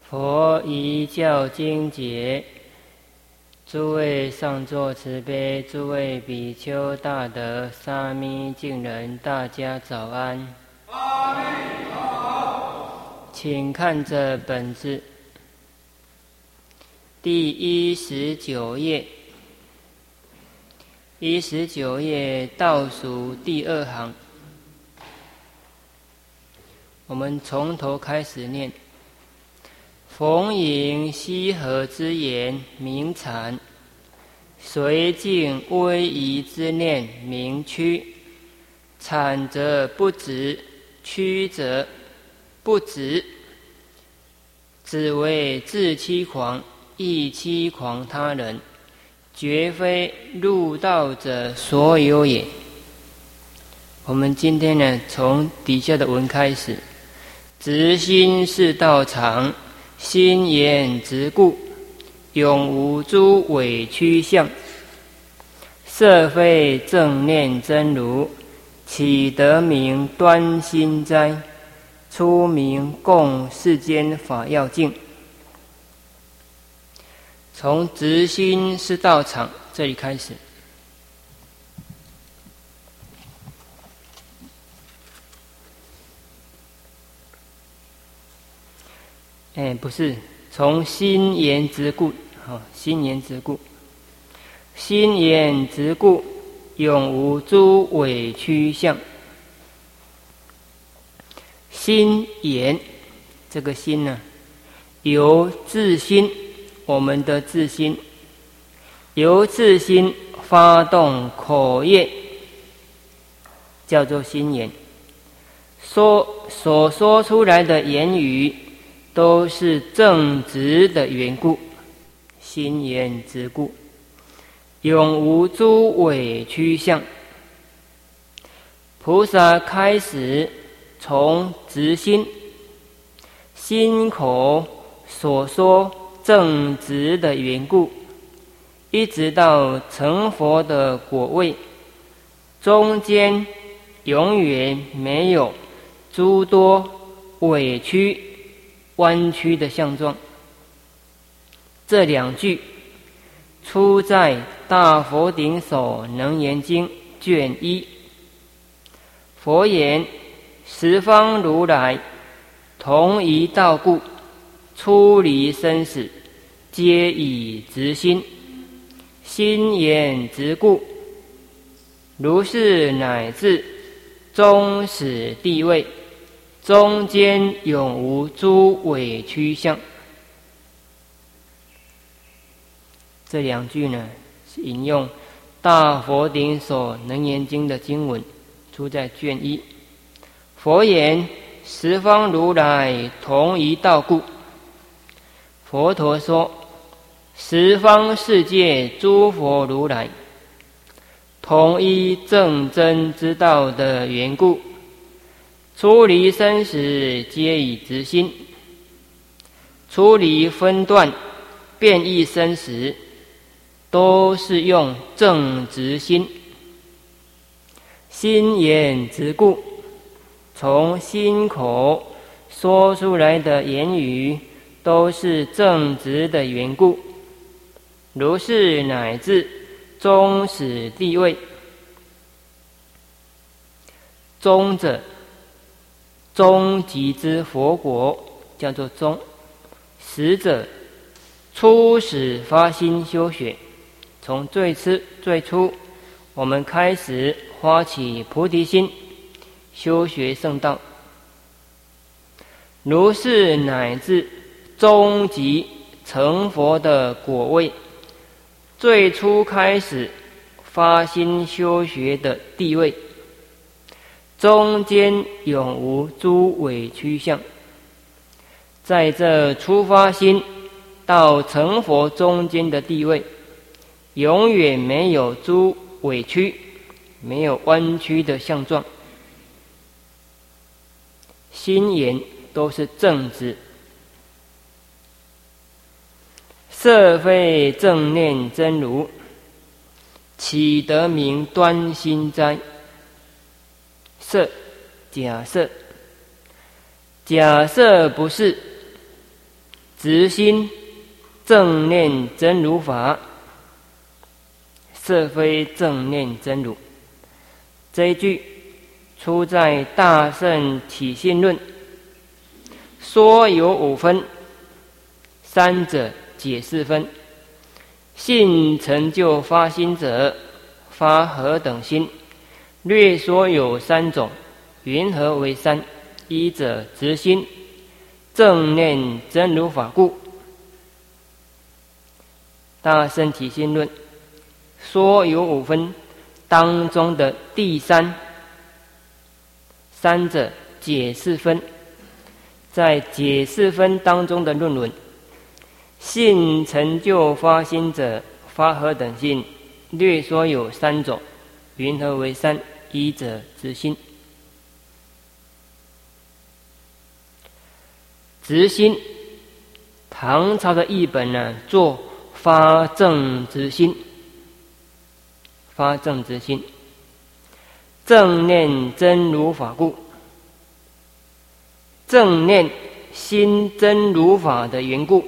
佛遗教经解，诸位上座慈悲，诸位比丘大德、沙弥敬人，大家早安。 阿弥陀佛。 请看着本子第19页，19页倒数第2行，我们从头开始念。逢迎西河之言名禅，随境威仪之念名曲。禅则不止，曲则不止，只为自欺狂，亦欺狂他人，绝非入道者所有也。我们今天呢，从底下的文开始，直心是道场，心言直故，永无诸委曲相。设非正念真如，岂得名端心哉？出名共世间法要境。从直心是道场这里开始。不是，从心言直故，心言直故，心言直故，永无诸委曲相。心言，这个心呢，由自心，我们的自心，由自心发动口业，叫做心言。所说出来的言语都是正直的缘故，心言直故，永无诸委曲相。菩萨开始从直心，心口所说正直的缘故，一直到成佛的果位，中间永远没有诸多委屈弯曲的相状。这2句出在《大佛顶首楞严经》卷1。佛言：十方如来同一道故，出离生死，皆以直心。心言直故，如是乃至终始地位，中间永无诸委曲相。这2句呢，是引用《大佛顶首楞严经》的经文，出在卷1。佛言：十方如来同一道故。佛陀说，十方世界诸佛如来同一正真之道的缘故，出离生死，皆以直心。出离分段，变异生死，都是用正直心。心言直故，从心口说出来的言语都是正直的缘故，如是乃至终始地位。终者，终极之佛国，叫做终。始者，初始发心修学，从最初我们开始发起菩提心，修学圣道，如是乃至终极成佛的果位，最初开始发心修学的地位，中间永无诸委曲相。在这初发心到成佛中间的地位，永远没有诸委屈，没有弯曲的相状。心言都是正直。设非正念真如，岂得名端心哉？设，假设，假设不是， 直心正念真如法，色非正念真如。这一句出在《大乘起信论》，说有5分，三者解4分。信成就发心者，发何等心？略说有3种，云何为3？一者直心，正念真如法故。大乘起信论说有5分当中的第3，三者解4分。在解4分当中的论文，信成就发心者，发何等心？略说有3种，云何为3？一者直心。直心，唐朝的译本呢，做发正直心。发正直心，正念真如法故。正念心真如法的缘故，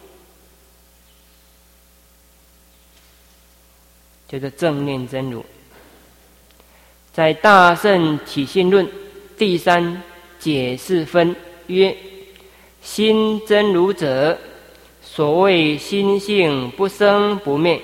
叫做正念真如。在《大乘起信论》第3解4分曰：心真如者，所谓心性不生不灭。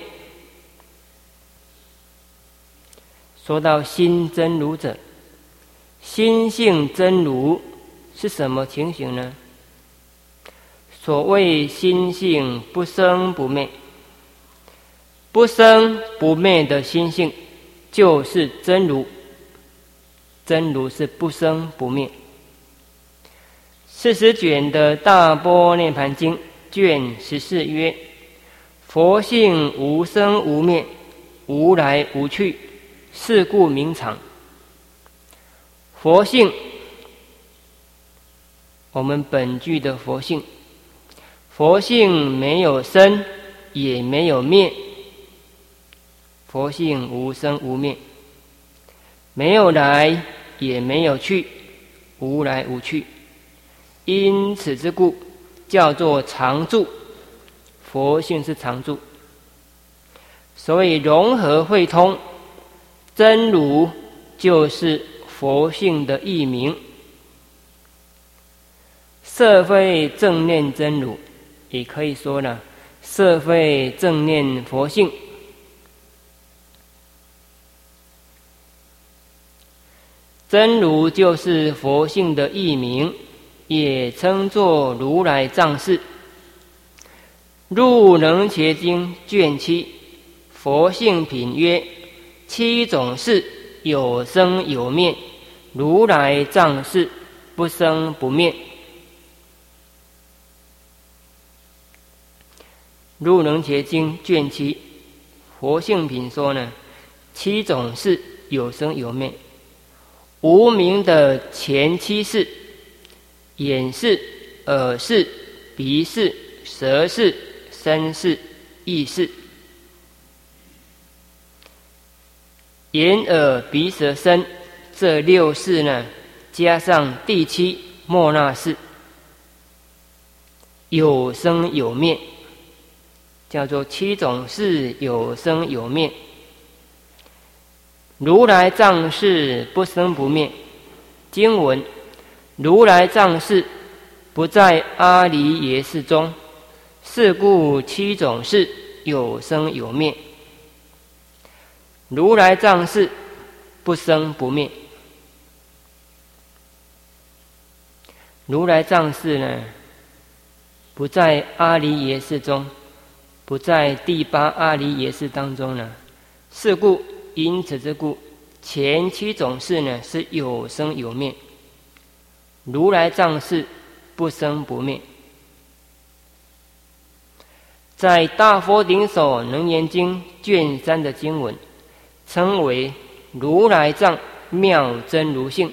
说到心真如者，心性真如是什么情形呢？所谓心性不生不灭，不生不灭的心性就是真如。真如是不生不灭。40卷的《大般涅盘经》卷14曰：佛性无生无灭，无来无去，是故名常。佛性，我们本具的佛性，佛性没有生也没有灭，佛性无生无灭，没有来也没有去，无来无去，因此之故叫做常住。佛性是常住，所以融合会通，真如就是佛性的译名。色非正念真如，也可以说呢，色非正念佛性。真如就是佛性的译名，也称作如来藏事。入能伽经卷7佛性品曰：7种事有生有灭，如来藏事不生不灭。入能伽经卷7佛性品说呢，7种事有生有灭。无明的前7事，眼识、耳识、鼻识、舌识、身识、意识。眼耳鼻舌身这6识呢，加上第7末那识，有生有灭，叫做7种事有生有灭。如来藏事不生不灭。经文：如来藏事不在阿离耶识中，是故7种事有生有灭。如来藏事不生不灭。如来藏事呢，不在阿离耶识中，不在第8阿离耶识当中呢，是故因此之故，前7种事呢是有生有灭，如来藏事不生不灭。在《大佛顶首楞严经》卷3的经文，称为如来藏妙真如性。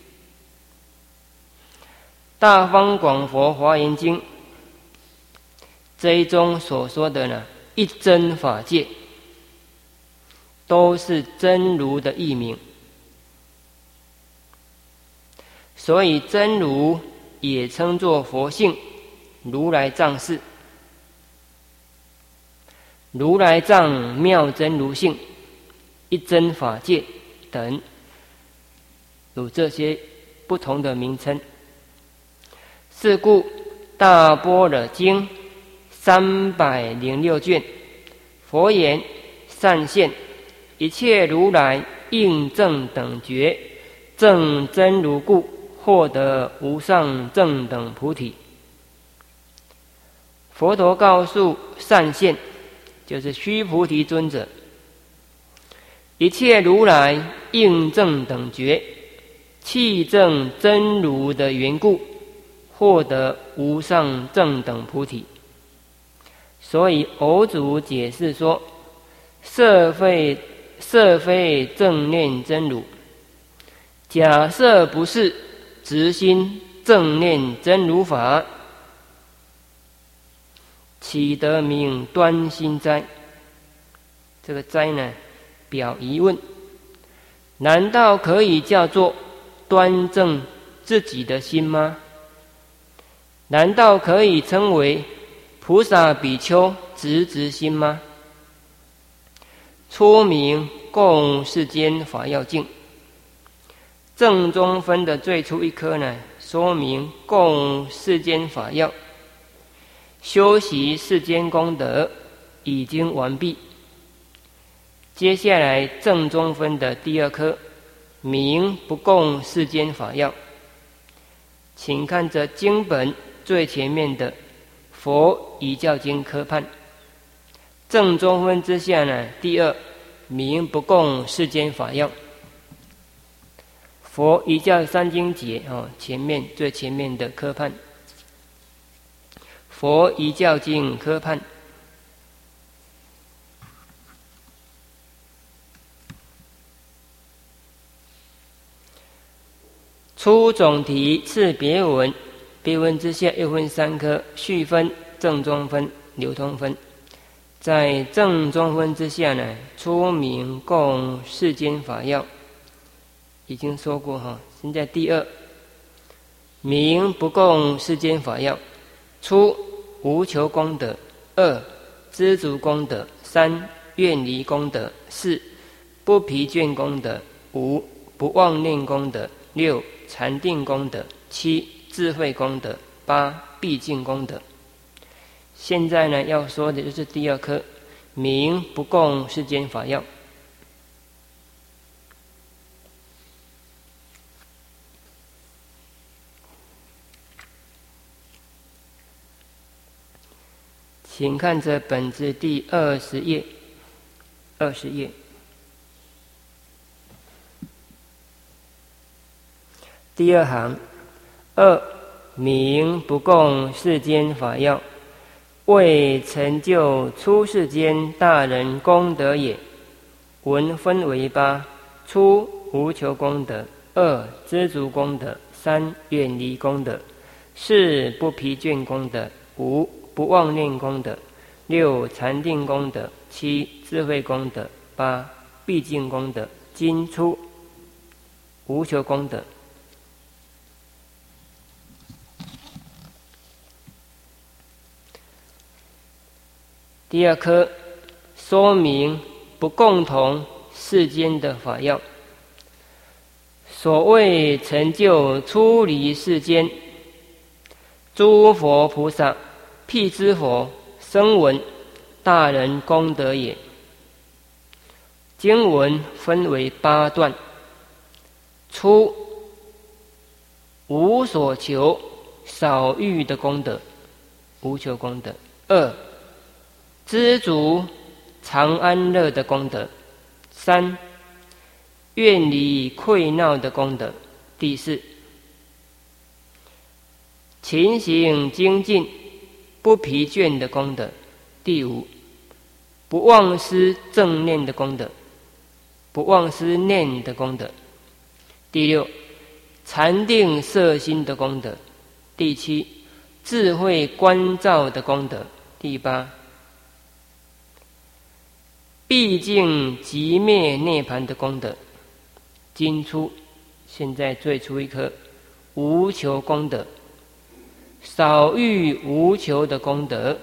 大方广佛华严经这一中所说的呢，一真法界，都是真如的译名。所以真如也称作佛性， 如来藏事。如来藏妙真如性、一真法界等，有这些不同的名称。是故大般若经306卷，佛言善现一切如来应正等觉，正真如故，获得无上正等菩提。佛陀告诉善现，就是须菩提尊者，一切如来应正等觉，契证真如的缘故，获得无上正等菩提。所以偶主解释说，设非正念真如，假设不是直心正念真如法，岂得名端心哉？这个哉呢，表疑问：难道可以叫做端正自己的心吗？难道可以称为菩萨比丘直心吗？初名共世间法要经，正宗分的最初一科呢，说明共世间法要，修习世间功德已经完毕。接下来正宗分的第二科，名不共世间法要。请看这经本最前面的佛遗教经科判，正宗分之下呢，第二名不共世间法要。佛遗教三经解前面最前面的科判，佛遗教经科判。初总题次别文，别文之下又分3科，序分、正宗分、流通分。在正宗分之下呢，初名共世间法要，已经说过现在第二名不共世间法要。初无求功德，2知足功德，3愿离功德，4不疲倦功德，5不妄念功德，6禅定功德，7智慧功德，8毕竟功德。现在呢，要说的就是第二科，名不共世间法要。请看这本子第20页，20页。第二行，2名不共世间法要，为成就出世间大人功德也。文分为8：初无求功德，2知足功德，3远离功德，4不疲倦功德，5不妄念功德，6禅定功德，7智慧功德，8毕竟功德。今初无求功德。第二科说明不共同世间的法要。所谓成就出离世间，诸佛菩萨辟支佛声闻大人功德也。经文分为8段：初无所求少欲的功德，无求功德；2知足常安乐的功德；3愿离愧恼的功德；第4勤行精进不疲倦的功德；第5不忘失正念的功德，不忘失念的功德；第6禅定摄心的功德；第7智慧观照的功德；第8毕竟寂灭涅槃的功德。今初现在最初一科无求功德。 少欲无求的功德。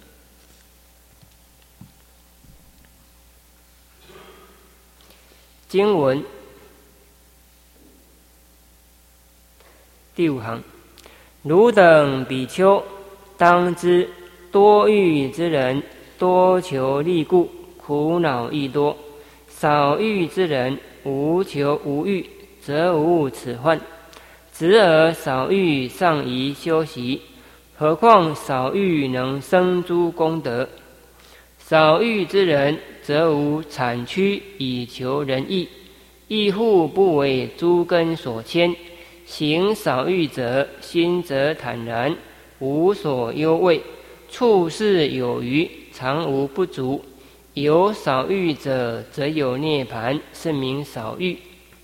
经文第5行：汝等比丘，当知多欲之人，多求利故，苦恼亦多；少欲之人，无求无欲，则无此患。直而少欲尚宜修习，何况少欲能生诸功德？少欲之人，则无产趋以求仁义，亦复不为诸根所牵。行少欲者，心则坦然，无所忧畏，处事有余，常无不足。有少欲者，则有涅槃，是名少欲。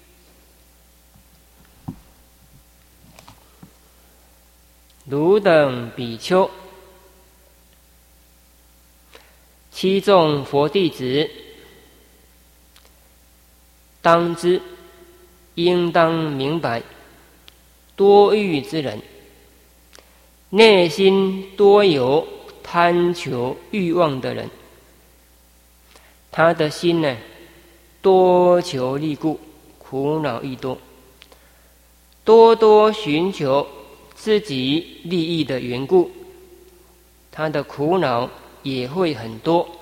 汝等比丘，七众佛弟子，当知，应当明白，多欲之人，内心多有贪求欲望的人，他的心呢，多求利故，苦恼亦多，多寻求自己利益的缘故，他的苦恼也会很多。